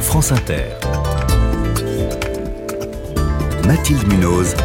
France Inter. Mathilde Munoz.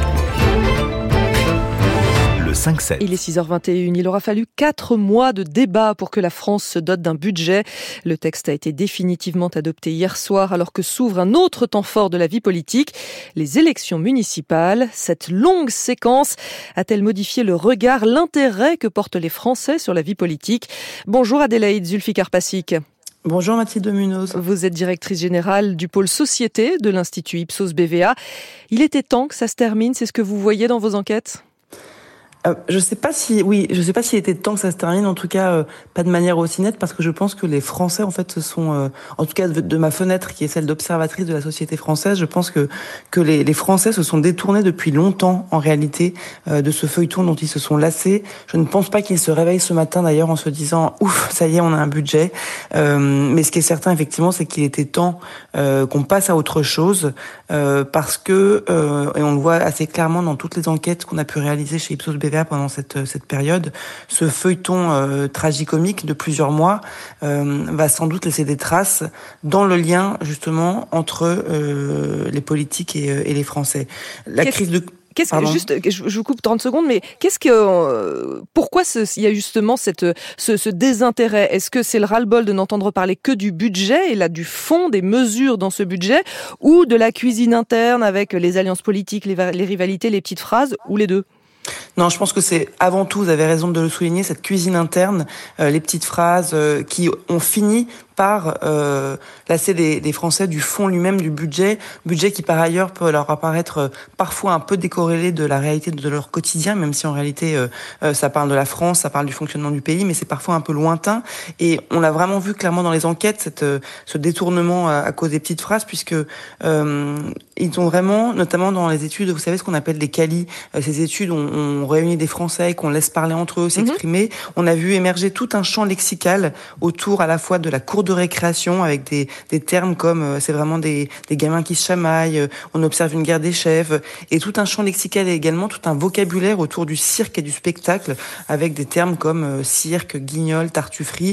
Le 5-7. Il est 6h21. Il aura fallu 4 mois de débat pour que la France se dote d'un budget. Le texte a été définitivement adopté hier soir alors que s'ouvre un autre temps fort de la vie politique, les élections municipales. Cette longue séquence a-t-elle modifié le regard, l'intérêt que portent les Français sur la vie politique? Bonjour Adélaïde Zulfikar-Passic. Bonjour Mathilde Munoz. Vous êtes directrice générale du pôle société de l'Institut Ipsos BVA. Il était temps que ça se termine, c'est ce que vous voyez dans vos enquêtes ? Je sais pas s'il était temps que ça se termine, en tout cas pas de manière aussi nette, parce que je pense que les Français en fait se sont, en tout cas de ma fenêtre qui est celle d'observatrice de la société française, je pense que les Français se sont détournés depuis longtemps en réalité de ce feuilleton dont ils se sont lassés. Je ne pense pas qu'ils se réveillent ce matin d'ailleurs en se disant ouf, ça y est, on a un budget. Mais ce qui est certain effectivement, c'est qu'il était temps qu'on passe à autre chose, parce que et on le voit assez clairement dans toutes les enquêtes qu'on a pu réaliser chez Ipsos BVA pendant cette période, ce feuilleton tragicomique de plusieurs mois va sans doute laisser des traces dans le lien justement entre les politiques et les Français. Je vous coupe 30 secondes, mais pourquoi il y a justement ce désintérêt? Est-ce que c'est le ras-le-bol de n'entendre parler que du budget et là du fond des mesures dans ce budget, ou de la cuisine interne avec les alliances politiques, les rivalités, les petites phrases, ou les deux? Non, je pense que c'est avant tout, vous avez raison de le souligner, cette cuisine interne, les petites phrases qui ont fini par lasser des Français du fond lui-même du budget qui par ailleurs peut leur apparaître parfois un peu décorrélé de la réalité de leur quotidien, même si en réalité ça parle de la France, ça parle du fonctionnement du pays, mais c'est parfois un peu lointain. Et on l'a vraiment vu clairement dans les enquêtes, ce détournement à cause des petites phrases, puisque ils ont vraiment, notamment dans les études, vous savez ce qu'on appelle des qualis, ces études où on réunit des Français, qu'on laisse parler entre eux, s'exprimer. On a vu émerger tout un champ lexical autour à la fois de la cour de récréation avec des termes comme c'est vraiment des gamins qui se chamaillent, on observe une guerre des chefs, et tout un champ lexical et également tout un vocabulaire autour du cirque et du spectacle avec des termes comme cirque, guignol, tartufferie,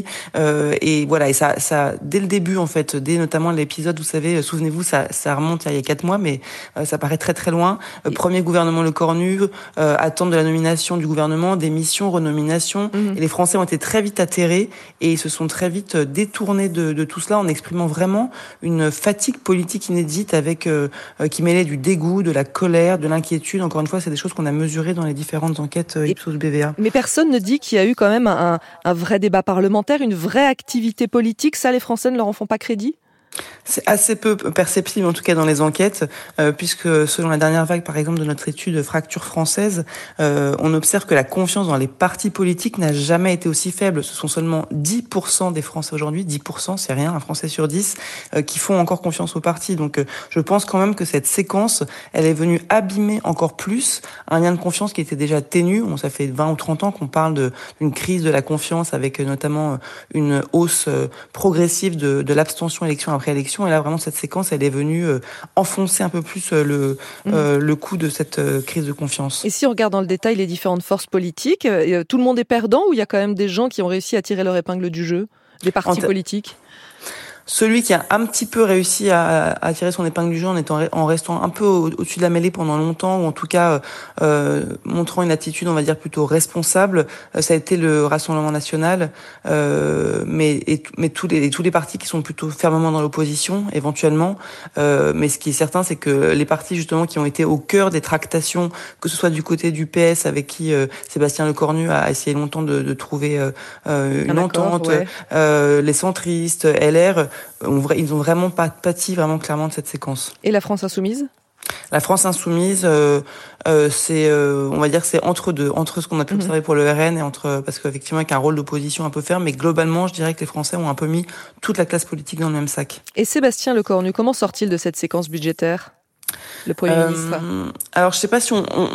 et voilà, et ça dès le début en fait, dès notamment l'épisode, vous savez, souvenez-vous, ça remonte il y a 4 mois, mais ça paraît très très loin. Premier gouvernement Le Cornu, attente de la nomination du gouvernement, démission, renomination, et les Français ont été très vite atterrés et ils se sont très vite détournés de tout cela en exprimant vraiment une fatigue politique inédite avec qui mêlait du dégoût, de la colère, de l'inquiétude. Encore une fois, c'est des choses qu'on a mesurées dans les différentes enquêtes Ipsos BVA. Mais personne ne dit qu'il y a eu quand même un vrai débat parlementaire, une vraie activité politique. Ça, les Français ne leur en font pas crédit ? C'est assez peu perceptible, en tout cas dans les enquêtes, puisque selon la dernière vague, par exemple, de notre étude Fracture française, on observe que la confiance dans les partis politiques n'a jamais été aussi faible. Ce sont seulement 10% des Français aujourd'hui, 10%, c'est rien, un Français sur 10, qui font encore confiance aux partis. Donc je pense quand même que cette séquence, elle est venue abîmer encore plus un lien de confiance qui était déjà ténu. Ça fait 20 ou 30 ans qu'on parle d'une crise de la confiance avec notamment une hausse progressive de l'abstention élection après élection. Et là, vraiment, cette séquence, elle est venue enfoncer un peu plus le coup de cette crise de confiance. Et si on regarde dans le détail les différentes forces politiques, tout le monde est perdant, ou il y a quand même des gens qui ont réussi à tirer leur épingle du jeu, des partis politiques ? Celui qui a un petit peu réussi à tirer son épingle du jeu en restant un peu au-dessus de la mêlée pendant longtemps, ou en tout cas montrant une attitude, on va dire, plutôt responsable, ça a été le Rassemblement national, mais tous les partis qui sont plutôt fermement dans l'opposition, éventuellement. Mais ce qui est certain, c'est que les partis justement qui ont été au cœur des tractations, que ce soit du côté du PS avec qui Sébastien Lecornu a essayé longtemps de trouver une entente, les centristes, LR, ils ont vraiment pas pâti vraiment clairement de cette séquence. Et la France insoumise ? La France insoumise, c'est, on va dire, c'est entre deux, entre ce qu'on a pu observer pour le RN et parce qu'effectivement avec un rôle d'opposition un peu ferme, mais globalement, je dirais que les Français ont un peu mis toute la classe politique dans le même sac. Et Sébastien Lecornu, comment sort-il de cette séquence budgétaire ? le Premier ministre? Alors, je sais pas si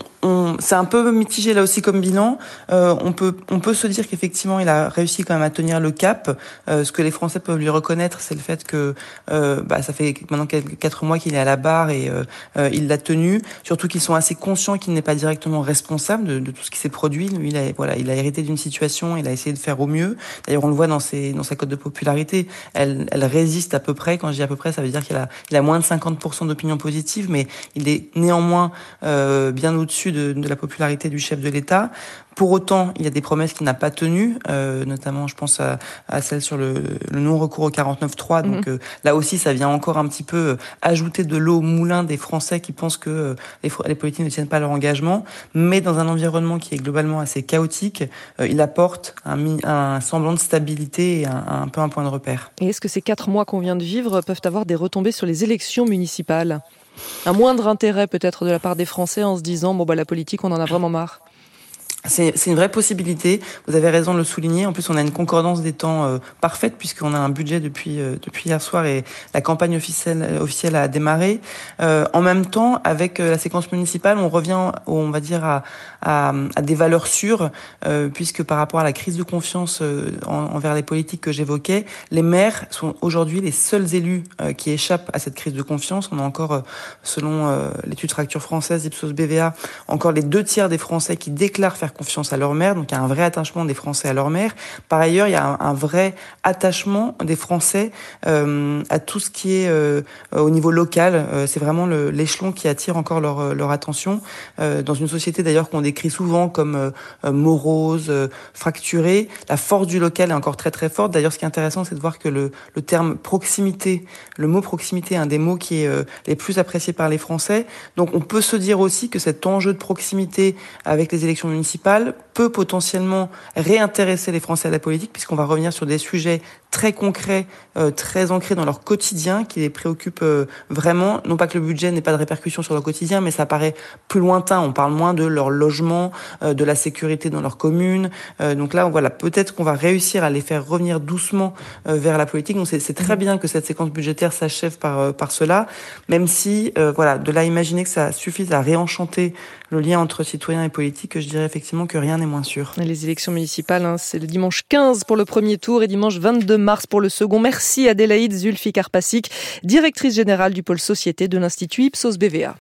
c'est un peu mitigé là aussi comme bilan. On peut se dire qu'effectivement, il a réussi quand même à tenir le cap. Ce que les Français peuvent lui reconnaître, c'est le fait que ça fait maintenant 4 mois qu'il est à la barre et il l'a tenu. Surtout qu'ils sont assez conscients qu'il n'est pas directement responsable de tout ce qui s'est produit. Lui, il a hérité d'une situation, il a essayé de faire au mieux. D'ailleurs, on le voit dans sa cote de popularité. Elle résiste à peu près. Quand je dis à peu près, ça veut dire qu'il a moins de 50% d'opinion positive, mais il est néanmoins bien au-dessus de la popularité du chef de l'État. Pour autant, il y a des promesses qu'il n'a pas tenues, notamment, je pense à celle sur le non-recours au 49.3. Donc là aussi, ça vient encore un petit peu ajouter de l'eau au moulin des Français qui pensent que les politiques ne tiennent pas leur engagement. Mais dans un environnement qui est globalement assez chaotique, il apporte un semblant de stabilité et un peu un point de repère. Et est-ce que ces 4 mois qu'on vient de vivre peuvent avoir des retombées sur les élections municipales ? Un moindre intérêt peut-être de la part des Français en se disant la politique, on en a vraiment marre. C'est une vraie possibilité. Vous avez raison de le souligner. En plus, on a une concordance des temps parfaite puisqu'on a un budget depuis hier soir et la campagne officielle a démarré. En même temps, avec la séquence municipale, on revient, on va dire, à des valeurs sûres puisque par rapport à la crise de confiance envers les politiques que j'évoquais, les maires sont aujourd'hui les seuls élus qui échappent à cette crise de confiance. On a encore, selon l'étude Fracture française Ipsos BVA, encore les 2/3 des Français qui déclarent faire confiance à leur maire, donc il y a un vrai attachement des Français à leur maire. Par ailleurs, il y a un vrai attachement des Français à tout ce qui est au niveau local. C'est vraiment l'échelon qui attire encore leur attention. Dans une société d'ailleurs qu'on décrit souvent comme morose, fracturée, la force du local est encore très très forte. D'ailleurs, ce qui est intéressant, c'est de voir que le terme proximité, le mot proximité est un des mots qui est les plus appréciés par les Français. Donc on peut se dire aussi que cet enjeu de proximité avec les élections municipales peut potentiellement réintéresser les Français à la politique puisqu'on va revenir sur des sujets très concrets, très ancrés dans leur quotidien qui les préoccupent vraiment. Non pas que le budget n'ait pas de répercussions sur leur quotidien, mais ça paraît plus lointain. On parle moins de leur logement, de la sécurité dans leur commune. Donc là, voilà, peut-être qu'on va réussir à les faire revenir doucement vers la politique. Donc c'est très bien que cette séquence budgétaire s'achève par cela, même si, de là à imaginer que ça suffise à réenchanter le lien entre citoyens et politique, je dirais effectivement que rien n'est moins sûr. Les élections municipales, c'est le dimanche 15 pour le premier tour et dimanche 22 mars pour le second. Merci Adélaïde Zulfikar-Pasik, directrice générale du pôle société de l'Institut Ipsos BVA.